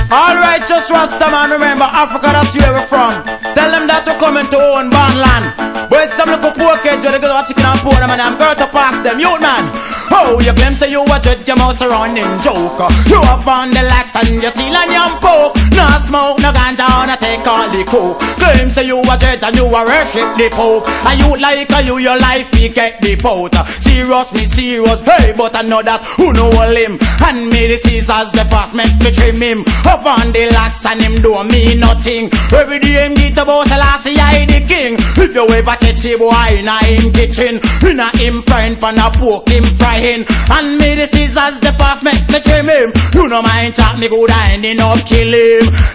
All righteous Rasta man, remember Africa, that's where we're from. Tell them that we're coming to own born land. But some little poor kids, they go to chicken and pork them and I'm going to pass them. You man, oh, you claim say you a judge your mouse around him joker. You up on the lax and you steal and you poke. No smoke, no ganja, no take all the coke. Claim say you a judge and you a worship the pope. And you like a you, your life, you get the pot. Serious, me serious, hey, but I know that who know him. And me the Caesars, the fast make me trim him. Up on the lax and him do me nothing. Every day him get about the last I the king. If you ever catch him boy in a him kitchen, in a him frying pan a pork him frying. And me the Caesars, the fast make me trim him. You know mind chat me good ending up kill him.